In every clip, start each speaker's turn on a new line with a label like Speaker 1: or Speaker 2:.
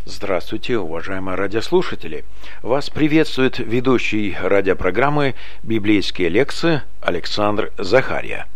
Speaker 1: Здравствуйте, уважаемые радиослушатели! Вас приветствует ведущий радиопрограммы «Библейские лекции» Александр Захарья.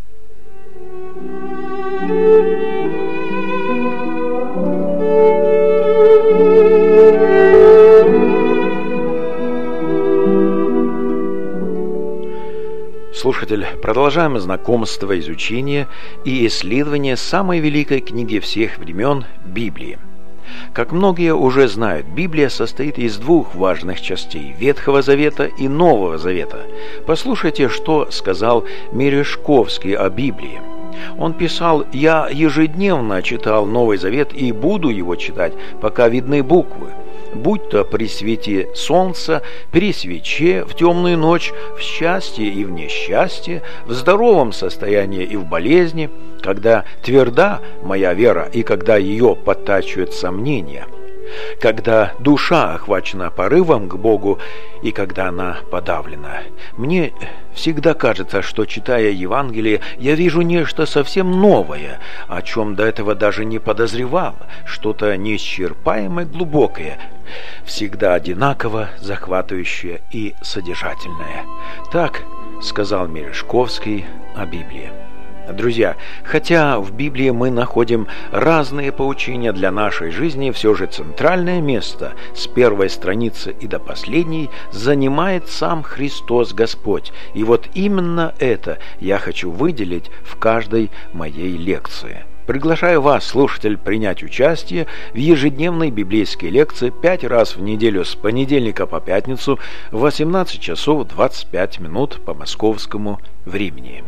Speaker 1: Слушатель, продолжаем знакомство, изучение и исследование самой великой книги всех времен – Библии. Как многие уже знают, Библия состоит из двух важных частей – Ветхого Завета и Нового Завета. Послушайте, что сказал Мережковский о Библии. Он писал: «Я ежедневно читал Новый Завет и буду его читать, пока видны буквы. Будь то при свете солнца, при свече, в темную ночь, в счастье и в несчастье, в здоровом состоянии и в болезни, когда тверда моя вера и когда ее подтачивают сомнения, когда душа охвачена порывом к Богу и когда она подавлена. Мне всегда кажется, что, читая Евангелие, я вижу нечто совсем новое, о чем до этого даже не подозревал, что-то неисчерпаемое, глубокое, всегда одинаково захватывающее и содержательное». Так сказал Мережковский о Библии. Друзья, хотя в Библии мы находим разные поучения для нашей жизни, все же центральное место с первой страницы и до последней занимает сам Христос Господь. И вот именно это я хочу выделить в каждой моей лекции. Приглашаю вас, слушатель, принять участие в ежедневной библейской лекции 5 раз в неделю с понедельника по пятницу в 18 часов 25 минут по московскому времени.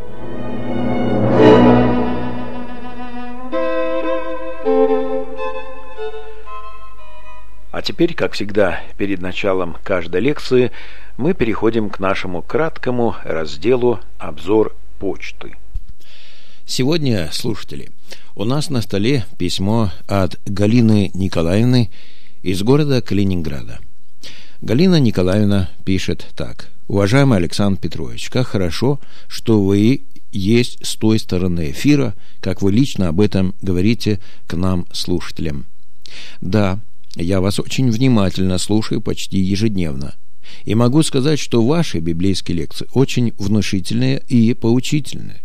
Speaker 1: А теперь, как всегда, перед началом каждой лекции мы переходим к нашему краткому разделу «Обзор почты».
Speaker 2: Сегодня, слушатели, у нас на столе письмо от Галины Николаевны из города Калининграда. Галина Николаевна пишет так: «Уважаемый Александр Петрович, как хорошо, что вы есть с той стороны эфира, как вы лично об этом говорите к нам, слушателям. Да, я вас очень внимательно слушаю почти ежедневно. И могу сказать, что ваши библейские лекции очень внушительные и поучительные.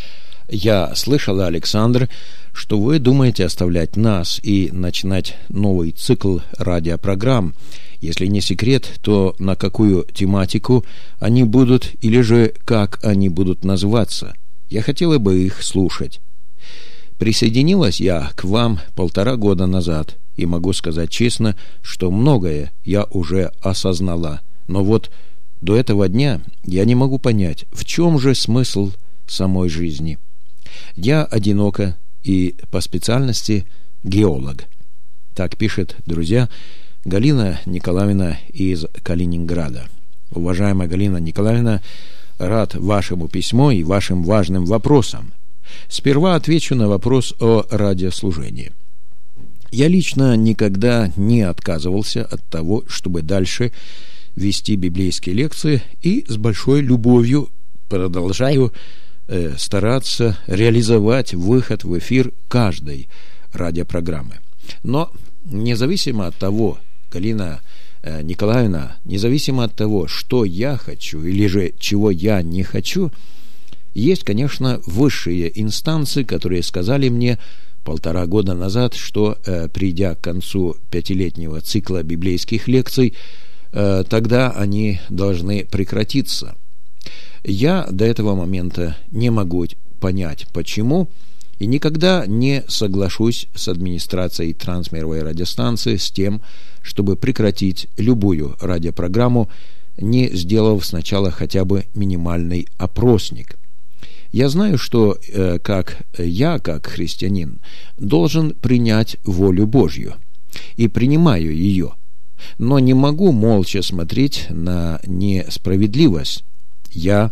Speaker 2: Я слышала, Александр, что вы думаете оставлять нас и начинать новый цикл радиопрограмм. Если не секрет, то на какую тематику они будут или же как они будут называться? Я хотела бы их слушать. Присоединилась я к вам 1,5 года назад, и могу сказать честно, что многое я уже осознала. Но вот до этого дня я не могу понять, в чем же смысл самой жизни. Я одинока и по специальности геолог». Так пишет, друзья, Галина Николаевна из Калининграда. Уважаемая Галина Николаевна, рад вашему письму и вашим важным вопросам. Сперва отвечу на вопрос о радиослужении. Я лично никогда не отказывался от того, чтобы дальше вести библейские лекции, и с большой любовью продолжаю стараться реализовать выход в эфир каждой радиопрограммы. Но независимо от того, Галина Николаевна, независимо от того, что я хочу или же чего я не хочу, есть, конечно, высшие инстанции, которые сказали мне 1,5 года назад, что, придя к концу 5-летнего цикла библейских лекций, тогда они должны прекратиться. Я до этого момента не могу понять, почему, и никогда не соглашусь с администрацией трансмировой радиостанции с тем, чтобы прекратить любую радиопрограмму, не сделав сначала хотя бы минимальный опросник. Я знаю, что как христианин, должен принять волю Божью, и принимаю ее, но не могу молча смотреть на несправедливость. Я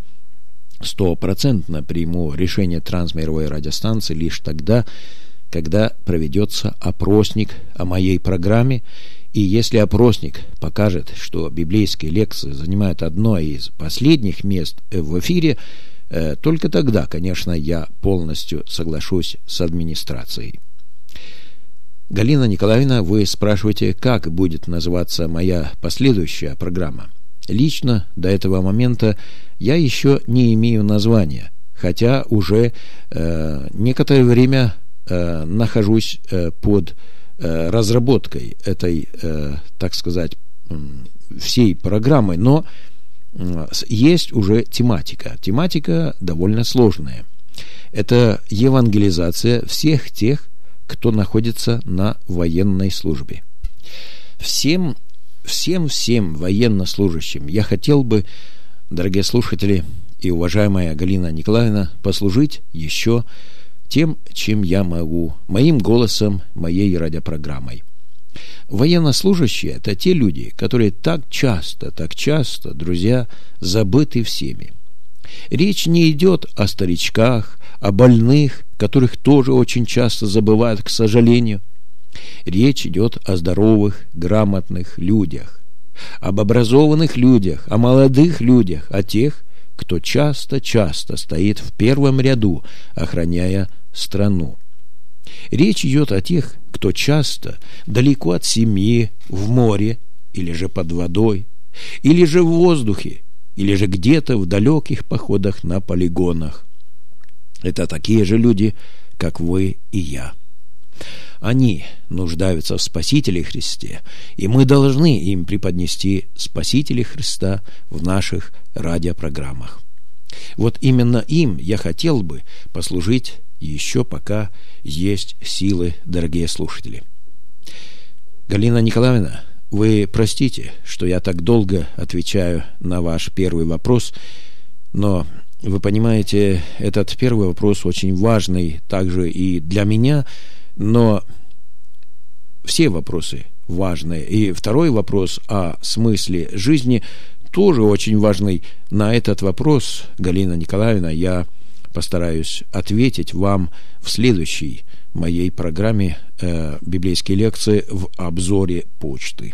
Speaker 2: 100% приму решение трансмировой радиостанции лишь тогда, когда проведется опросник о моей программе, и если опросник покажет, что библейские лекции занимают одно из последних мест в эфире, только тогда, конечно, я полностью соглашусь с администрацией. Галина Николаевна, вы спрашиваете, как будет называться моя последующая программа. Лично до этого момента я еще не имею названия, хотя уже некоторое время нахожусь под разработкой этой, так сказать, всей программы, но есть уже тематика. Тематика довольно сложная. Это евангелизация всех тех, кто находится на военной службе. Всем военнослужащим я хотел бы, дорогие слушатели и уважаемая Галина Николаевна, послужить еще тем, чем я могу, моим голосом, моей радиопрограммой. Военнослужащие – это те люди, которые так часто, друзья, забыты всеми. Речь не идет о старичках, о больных, которых тоже очень часто забывают, к сожалению. Речь идет о здоровых, грамотных людях, об образованных людях, о молодых людях, о тех, кто часто стоит в первом ряду, охраняя страну. Речь идет о тех, кто часто далеко от семьи, в море, или же под водой, или же в воздухе, или же где-то в далеких походах на полигонах. Это такие же люди, как вы и я. Они нуждаются в Спасителе Христе, и мы должны им преподнести Спасителя Христа в наших радиопрограммах. Вот именно им я хотел бы послужить еще пока есть силы, дорогие слушатели. Галина Николаевна, вы простите, что я так долго отвечаю на ваш первый вопрос, но вы понимаете, этот первый вопрос очень важный также и для меня, но все вопросы важные. И второй вопрос о смысле жизни тоже очень важный. На этот вопрос, Галина Николаевна, я постараюсь ответить вам в следующей моей программе библейские лекции в обзоре почты.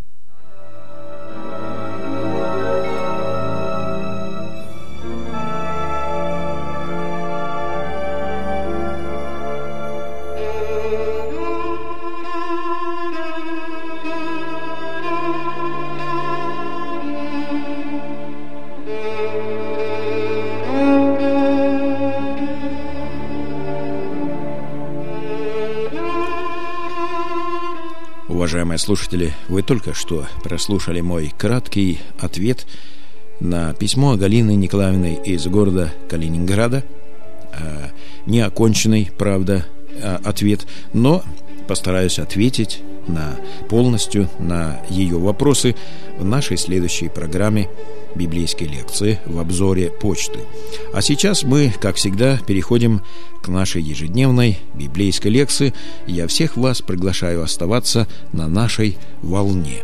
Speaker 2: Уважаемые слушатели, вы только что прослушали мой краткий ответ на письмо Галины Николаевны из города Калининграда. Неоконченный, правда, ответ, но постараюсь ответить полностью на ее вопросы в нашей следующей программе библейской лекции в обзоре почты. А сейчас мы, как всегда, переходим к нашей ежедневной библейской лекции. Я всех вас приглашаю оставаться на нашей волне.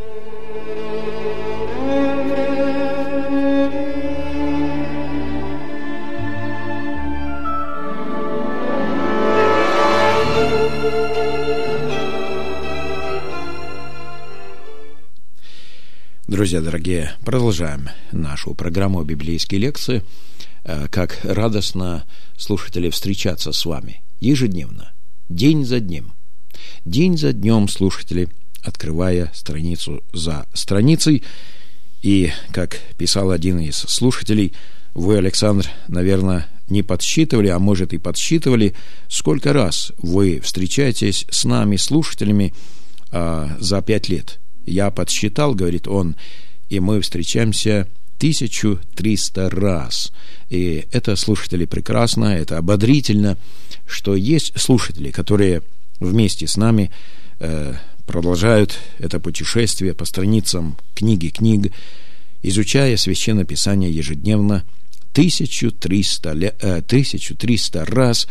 Speaker 2: Друзья дорогие, продолжаем нашу программу библейские лекции. Как радостно, слушатели, встречаться с вами ежедневно, день за днем. День за днем, слушатели, открывая страницу за страницей. И, как писал один из слушателей, вы, Александр, наверное, не подсчитывали, а может и подсчитывали, сколько раз вы встречаетесь с нами, слушателями, за 5 лет. Я подсчитал, говорит он, и мы встречаемся 1300 раз. И это, слушатели, прекрасно, это ободрительно, что есть слушатели, которые вместе с нами продолжают это путешествие по страницам книги книг, изучая Священное Писание ежедневно 1300 раз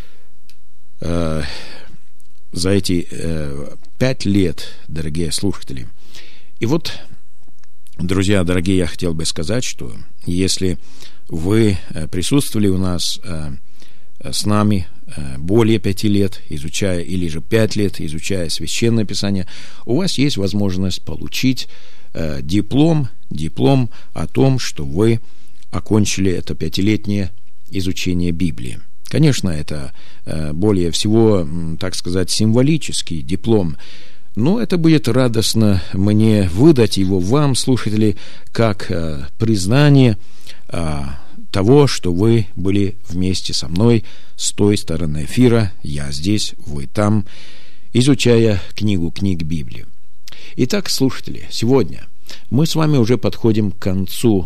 Speaker 2: за эти 5 лет, дорогие слушатели. И вот, друзья дорогие, я хотел бы сказать, что если вы присутствовали у нас с нами более 5 лет, изучая, или же 5 лет, изучая Священное Писание, у вас есть возможность получить диплом о том, что вы окончили это 5-летнее изучение Библии. Конечно, это более всего, так сказать, символический диплом, но это будет радостно мне выдать его вам, слушатели, как признание того, что вы были вместе со мной с той стороны эфира, я здесь, вы там, изучая книг Библии. Итак, слушатели, сегодня мы с вами уже подходим к концу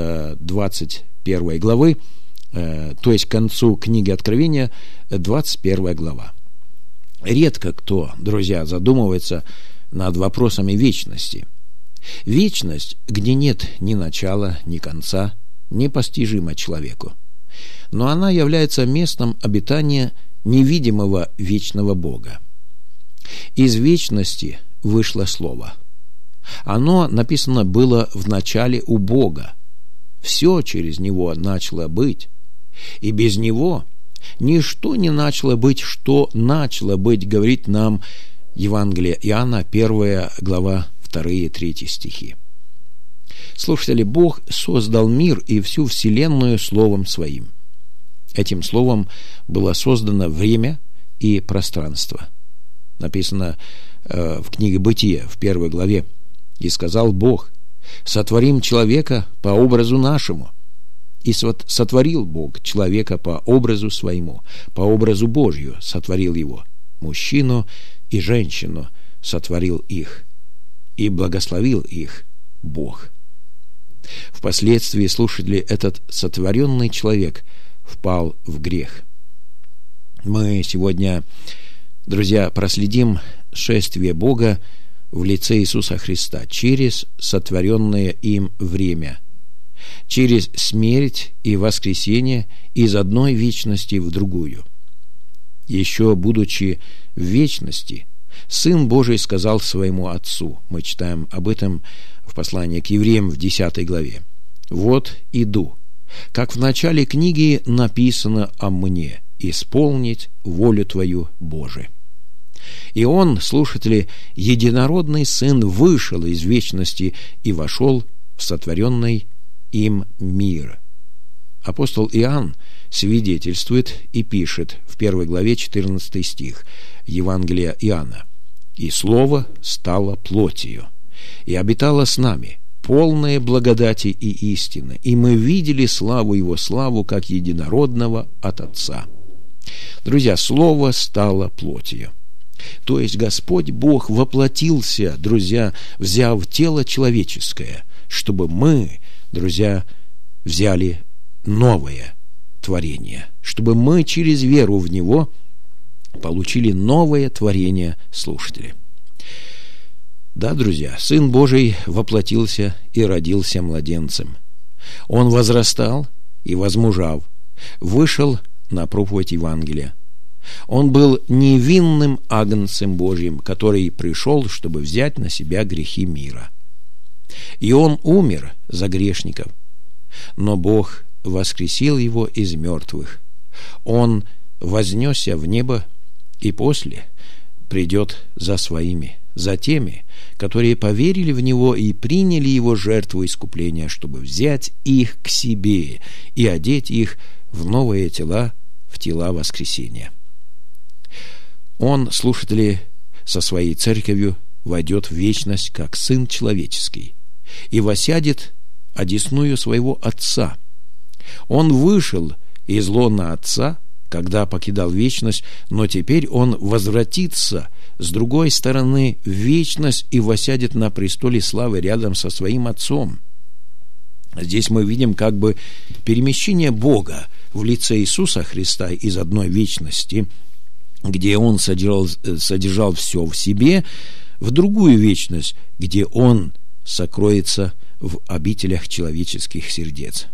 Speaker 2: 21 главы, то есть к концу книги Откровения, 21 глава. Редко кто, друзья, задумывается над вопросами вечности. Вечность, где нет ни начала, ни конца, непостижима человеку. Но она является местом обитания невидимого вечного Бога. Из вечности вышло Слово. Оно, написано, было в начале у Бога. Все через Него начало быть. И без Него ничто не начало быть, что начало быть, говорит нам Евангелие Иоанна, 1 глава, 2-3 стихи. Слушатели, Бог создал мир и всю вселенную Словом Своим. Этим Словом было создано время и пространство. Написано в книге Бытия, в 1 главе: «И сказал Бог: сотворим человека по образу нашему. И сотворил Бог человека по образу своему, по образу Божью сотворил его, мужчину и женщину сотворил их, и благословил их Бог». Впоследствии, слушатели, этот сотворенный человек впал в грех. Мы сегодня, друзья, проследим шествие Бога в лице Иисуса Христа через сотворенное им время, через смерть и воскресение из одной вечности в другую. Еще будучи в вечности, Сын Божий сказал своему Отцу, мы читаем об этом в послании к евреям в 10 главе: «Вот иду, как в начале книги написано о мне, исполнить волю Твою, Боже». И Он, слушатели, единородный Сын, вышел из вечности и вошел в сотворенный им мир. Апостол Иоанн свидетельствует и пишет в 1 главе 14 стих Евангелия Иоанна: «И Слово стало плотью, и обитало с нами, полное благодати и истины, и мы видели славу Его, славу как единородного от Отца». Друзья, Слово стало плотью. То есть Господь Бог воплотился, друзья, взяв тело человеческое, чтобы мы, друзья, взяли новое творение, чтобы мы через веру в Него получили новое творение, слушатели. Да, друзья, Сын Божий воплотился и родился младенцем. Он возрастал и возмужав, вышел на проповедь Евангелия. Он был невинным агнцем Божьим, который пришел, чтобы взять на себя грехи мира. И Он умер за грешников, но Бог воскресил Его из мертвых. Он вознесся в небо и после придет за своими, за теми, которые поверили в Него и приняли Его жертву искупления, чтобы взять их к себе и одеть их в новые тела, в тела воскресения. Он, слушатели, со своей церковью войдет в вечность как Сын человеческий и воссядет одесную своего Отца. Он вышел из лона Отца, когда покидал вечность, но теперь Он возвратится с другой стороны в вечность и воссядет на престоле славы рядом со своим Отцом. Здесь мы видим как бы перемещение Бога в лице Иисуса Христа из одной вечности, где Он содержал все в себе, в другую вечность, где Он сокроется в обителях человеческих сердец.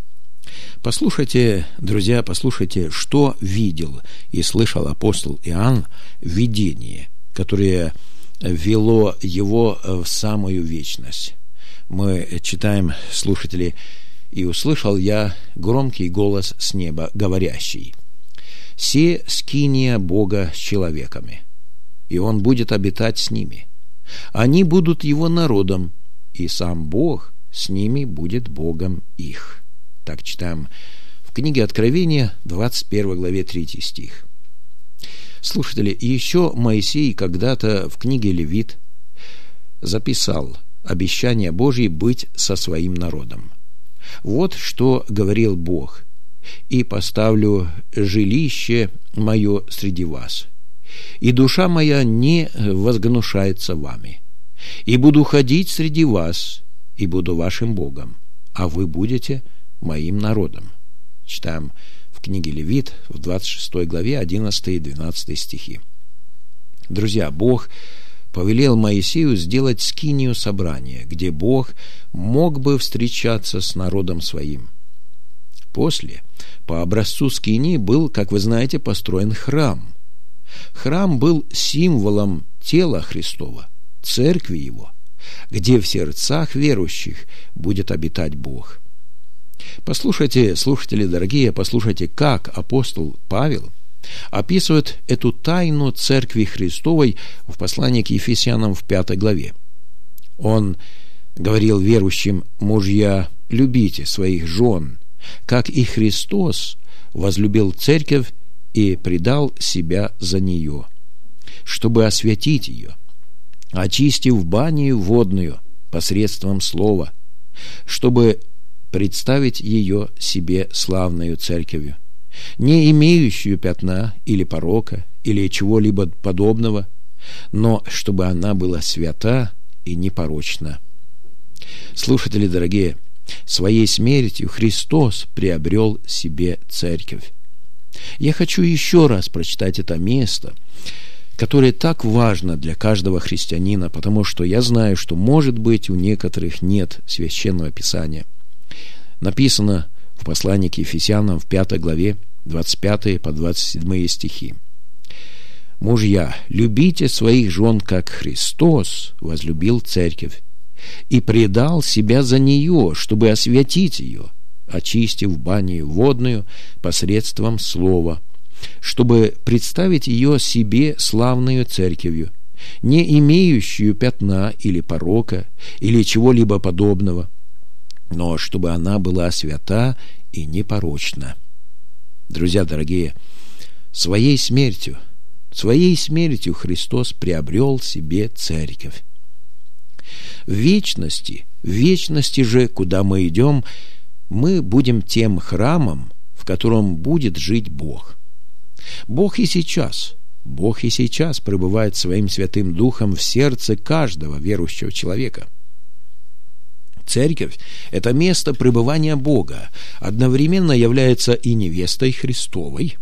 Speaker 2: Послушайте, друзья, послушайте, что видел и слышал апостол Иоанн в видении, которое вело его в самую вечность. Мы читаем, слушатели: «И услышал я громкий голос с неба, говорящий: се скиния Бога с человеками, и Он будет обитать с ними. Они будут Его народом, и сам Бог с ними будет Богом их». Так читаем в книге Откровения, 21 главе, 3 стих. Слушатели, еще Моисей когда-то в книге Левит записал обещание Божье быть со своим народом. Вот что говорил Бог: «И поставлю жилище мое среди вас, и душа моя не возгнушается вами, и буду ходить среди вас, и буду вашим Богом, а вы будете моим народом». Читаем в книге Левит в 26 главе 11 и 12 стихи. Друзья, Бог повелел Моисею сделать скинию собрания, где Бог мог бы встречаться с народом своим. После, по образцу скинии, был, как вы знаете, построен храм. Храм был символом тела Христова, церкви Его, где в сердцах верующих будет обитать Бог. Послушайте, слушатели дорогие, послушайте, как апостол Павел описывает эту тайну церкви Христовой в послании к Ефесянам в 5 главе. Он говорил верующим: «Мужья, любите своих жен, как и Христос возлюбил церковь и предал себя за нее, чтобы освятить ее, очистив банию водную посредством слова, чтобы представить ее себе славною церковью, не имеющую пятна или порока, или чего-либо подобного, но чтобы она была свята и непорочна». Слушатели дорогие, своей смертью Христос приобрел себе церковь. Я хочу еще раз прочитать это место, которое так важно для каждого христианина, потому что я знаю, что, может быть, у некоторых нет священного писания. Написано в послании к Ефесянам в 5 главе 25 по 27 стихи. «Мужья, любите своих жен, как Христос возлюбил церковь и предал себя за нее, чтобы освятить ее, очистив банию водную посредством слова, чтобы представить ее себе славною церковью, не имеющую пятна или порока, или чего-либо подобного, но чтобы она была свята и непорочна». Друзья дорогие, своей смертью Христос приобрел себе церковь. В вечности же, куда мы идем, мы будем тем храмом, в котором будет жить Бог. Бог и сейчас пребывает своим Святым Духом в сердце каждого верующего человека. Церковь – это место пребывания Бога, одновременно является и невестой Христовой,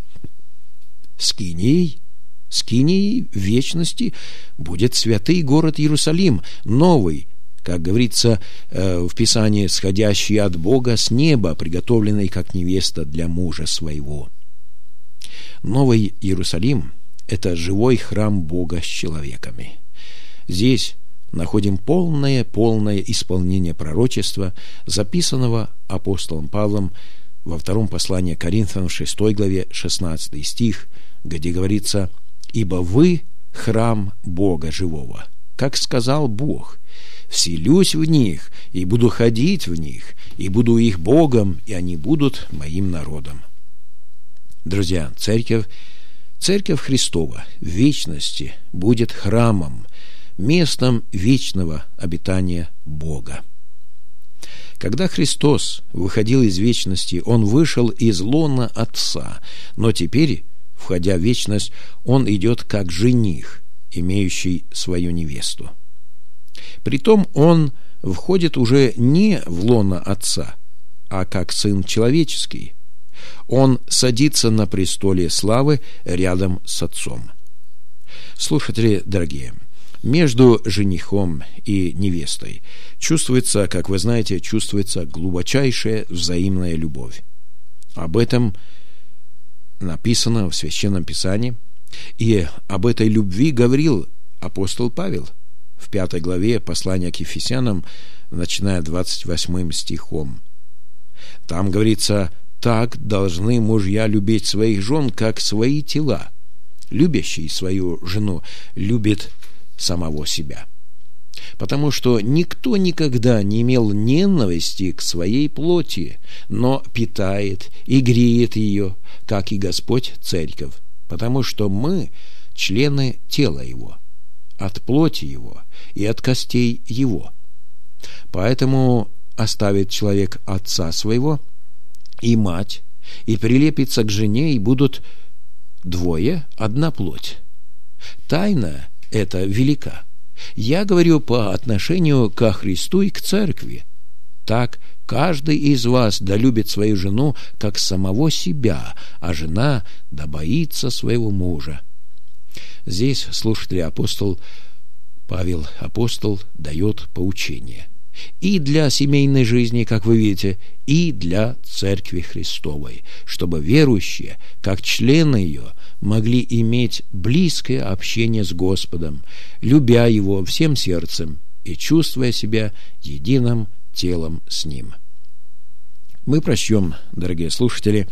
Speaker 2: скинией в вечности будет святый город Иерусалим, новый, как говорится в Писании, сходящий от Бога с неба, приготовленный как невеста для мужа своего. Новый Иерусалим – это живой храм Бога с человеками. Здесь находим полное исполнение пророчества, записанного апостолом Павлом во втором послании к Коринфянам, 6 главе, 16 стих, где говорится: «Ибо вы храм Бога живого, как сказал Бог, вселюсь в них, и буду ходить в них, и буду их Богом, и они будут моим народом». Друзья, церковь Христова в вечности будет храмом, местом вечного обитания Бога. Когда Христос выходил из вечности, Он вышел из лона Отца, но теперь, входя в вечность, Он идет как жених, имеющий свою невесту. Притом Он входит уже не в лоно Отца, а как Сын человеческий. Он садится на престоле славы рядом с Отцом. Слушатели дорогие, между женихом и невестой чувствуется, как вы знаете, глубочайшая взаимная любовь. Об этом написано в Священном Писании, и об этой любви говорил апостол Павел в 5 главе послания к Ефесянам, начиная 28 стихом. Там говорится: «Так должны мужья любить своих жен, как свои тела. Любящий свою жену любит самого себя». потому что никто никогда не имел ненависти к своей плоти, но питает и греет ее, как и Господь церковь, потому что мы члены тела Его, от плоти Его и от костей Его. Поэтому оставит человек отца своего и мать, и прилепится к жене, и будут двое одна плоть. Тайна эта велика. Я говорю по отношению ко Христу и к церкви. Так каждый из вас да любит свою жену, как самого себя, а жена да боится своего мужа. Здесь, слушатели, Павел апостол дает поучение и для семейной жизни, как вы видите, и для Церкви Христовой, чтобы верующие, как члены ее, могли иметь близкое общение с Господом, любя Его всем сердцем и чувствуя себя единым телом с Ним. Мы прочтем, дорогие слушатели,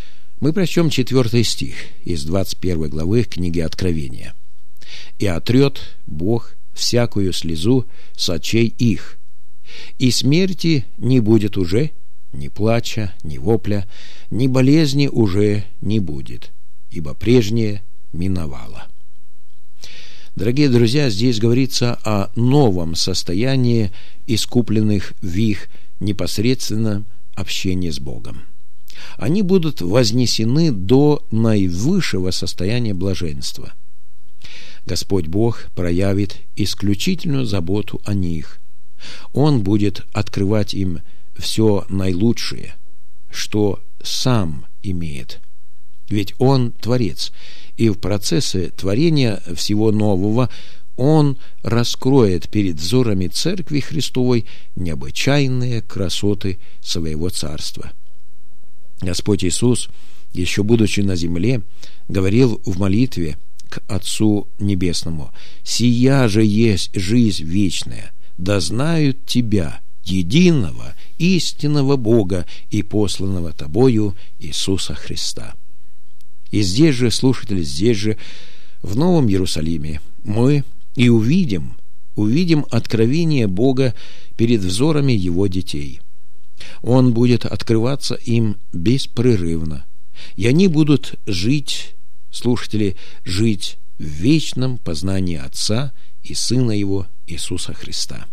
Speaker 2: 4 стих из 21 главы книги Откровения. «И отрет Бог всякую слезу с очей их, и смерти не будет уже, ни плача, ни вопля, ни болезни уже не будет, ибо прежнее миновало». Дорогие друзья, здесь говорится о новом состоянии искупленных в их непосредственном общении с Богом. Они будут вознесены до наивысшего состояния блаженства. Господь Бог проявит исключительную заботу о них. Он будет открывать им все наилучшее, что сам имеет. Ведь Он Творец, и в процессе творения всего нового Он раскроет перед взорами Церкви Христовой необычайные красоты Своего Царства. Господь Иисус, еще будучи на земле, говорил в молитве к Отцу Небесному: «Сия же есть жизнь вечная, да знают Тебя, единого, истинного Бога и посланного Тобою Иисуса Христа». И здесь же, слушатели, здесь же, в Новом Иерусалиме, мы и увидим откровение Бога перед взорами Его детей. Он будет открываться им беспрерывно, и они будут жить, слушатели, жить в вечном познании Отца и Сына Его Иисуса Христа.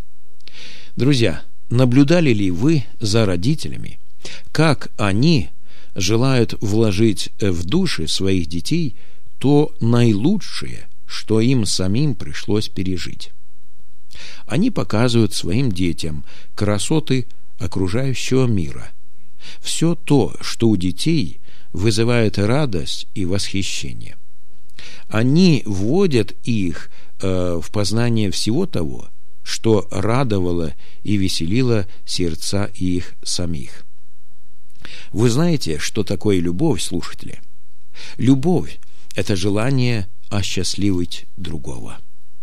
Speaker 2: Друзья, наблюдали ли вы за родителями, как они желают вложить в души своих детей то наилучшее, что им самим пришлось пережить? Они показывают своим детям красоты окружающего мира, все то, что у детей вызывает радость и восхищение. Они вводят их в познание всего того, что радовало и веселило сердца их самих. Вы знаете, что такое любовь, слушатели? Любовь – это желание осчастливить другого.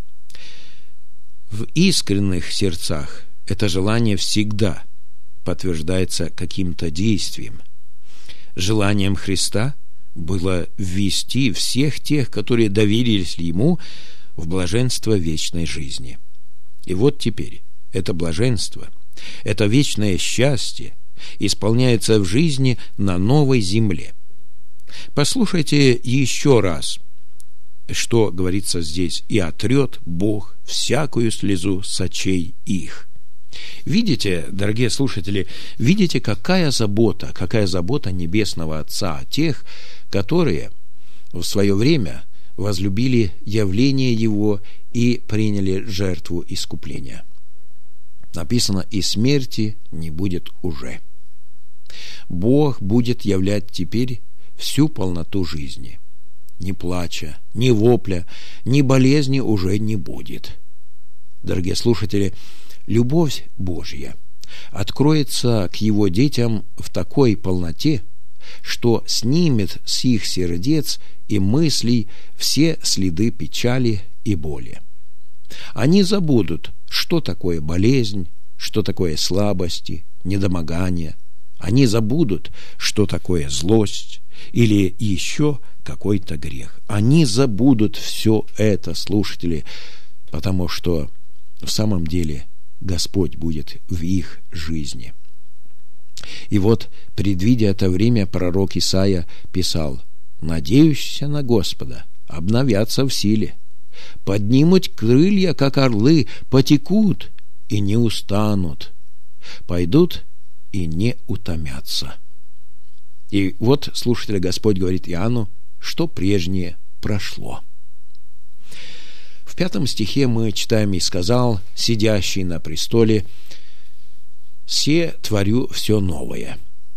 Speaker 2: В искренних сердцах это желание всегда подтверждается каким-то действием. Желанием Христа было ввести всех тех, которые доверились Ему, в блаженство вечной жизни. И вот теперь это блаженство, это вечное счастье исполняется в жизни на новой земле. Послушайте еще раз, что говорится здесь: «И отрет Бог всякую слезу с очей их». Видите, дорогие слушатели, видите, какая забота Небесного Отца о тех, которые в свое время возлюбили явление Его и приняли жертву искупления. Написано: «И смерти не будет уже». Бог будет являть теперь всю полноту жизни. Ни плача, ни вопля, ни болезни уже не будет. Дорогие слушатели, любовь Божья откроется к Его детям в такой полноте, что снимет с их сердец и мыслей все следы печали и боли. Они забудут, что такое болезнь, что такое слабости, недомогание. Они забудут, что такое злость или еще какой-то грех. Они забудут все это, слушатели, потому что в самом деле Господь будет в их жизни. И вот, предвидя это время, пророк Исаия писал: «Надеющиеся на Господа обновятся в силе, поднимут крылья, как орлы, потекут и не устанут, пойдут и не утомятся». И вот, слушатели, Господь говорит Иоанну, что прежнее прошло. В 5 стихе мы читаем: «И сказал сидящий на престоле: се творю все новое.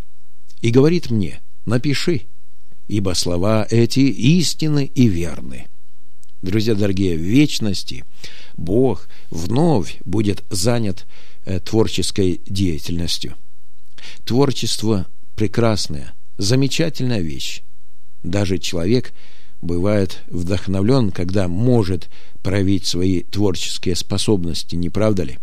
Speaker 2: И говорит мне: напиши, ибо слова эти истинны и верны». Друзья дорогие, в вечности Бог вновь будет занят творческой деятельностью. Творчество – прекрасная, замечательная вещь. Даже человек бывает вдохновлен, когда может проявить свои творческие способности, не правда ли?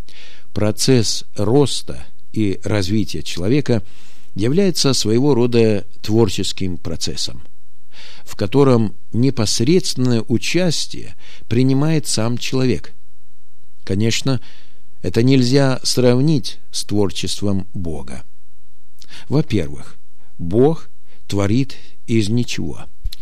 Speaker 2: Процесс роста и развития человека является своего рода творческим процессом, в котором непосредственное участие принимает сам человек. Конечно, это нельзя сравнить с творчеством Бога. Во-первых, Бог творит из ничего,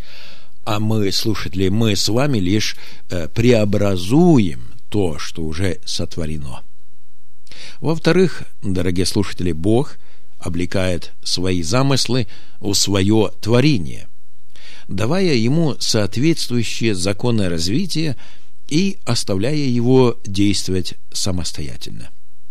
Speaker 2: а мы, слушатели, мы с вами лишь преобразуем то, что уже сотворено. Во-вторых, дорогие слушатели, Бог облекает свои замыслы в свое творение, давая ему соответствующие законы развития и оставляя его действовать самостоятельно.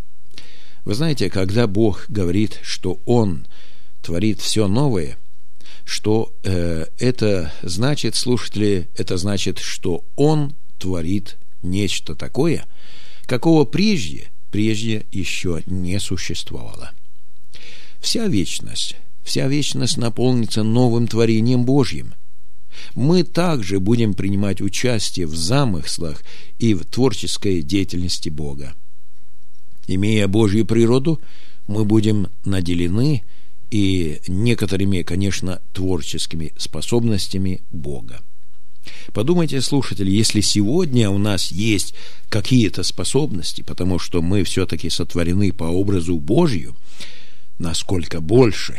Speaker 2: Вы знаете, когда Бог говорит, что Он творит все новое, что это значит, слушатели, это значит, что Он творит нечто такое, какого прежде еще не существовало. Вся вечность наполнится новым творением Божьим. Мы также будем принимать участие в замыслах и в творческой деятельности Бога. Имея Божью природу, мы будем наделены и некоторыми, конечно, творческими способностями Бога. Подумайте, слушатели, если сегодня у нас есть какие-то способности, потому что мы все-таки сотворены по образу Божию, насколько больше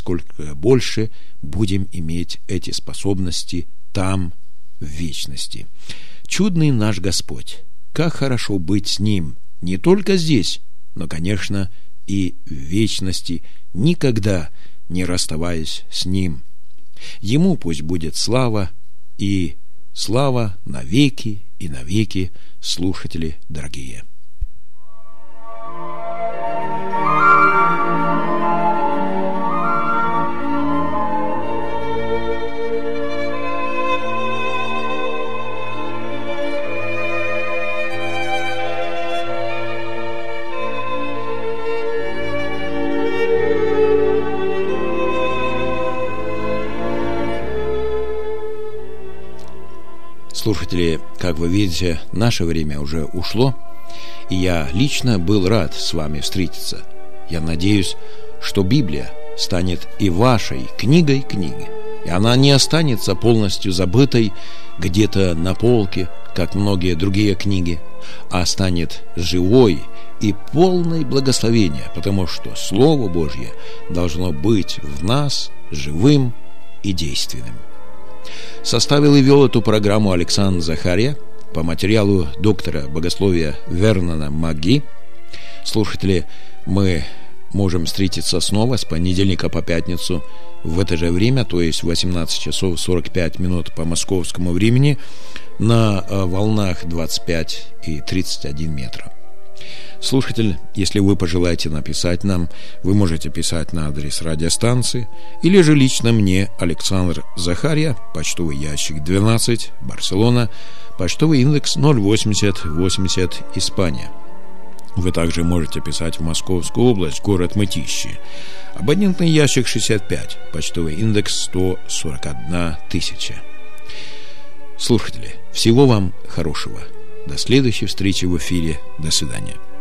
Speaker 2: будем иметь эти способности там, в вечности. Чудный наш Господь! Как хорошо быть с Ним не только здесь, но, конечно, и в вечности, никогда не расставаясь с Ним. Ему пусть будет слава и слава навеки и навеки, слушатели дорогие. Слушатели, как вы видите, наше время уже ушло, и я лично был рад с вами встретиться. Я надеюсь, что Библия станет и вашей книгой книги, и она не останется полностью забытой где-то на полке, как многие другие книги, а станет живой и полной благословения, потому что Слово Божье должно быть в нас живым и действенным. Составил и вел эту программу Александр Захарья по материалу доктора богословия Вернона Маги. Слушатели, мы можем встретиться снова с понедельника по пятницу в это же время, то есть 18 часов 45 минут по московскому времени на волнах 25 и 31 метра. Слушатель, если вы пожелаете написать нам, вы можете писать на адрес радиостанции или же лично мне, Александр Захарья, почтовый ящик 12, Барселона, почтовый индекс 08080, Испания. Вы также можете писать в Московскую область, город Мытищи. Абонентный ящик 65, почтовый индекс 141 тысяча. Слушатели, всего вам хорошего. До следующей встречи в эфире. До свидания.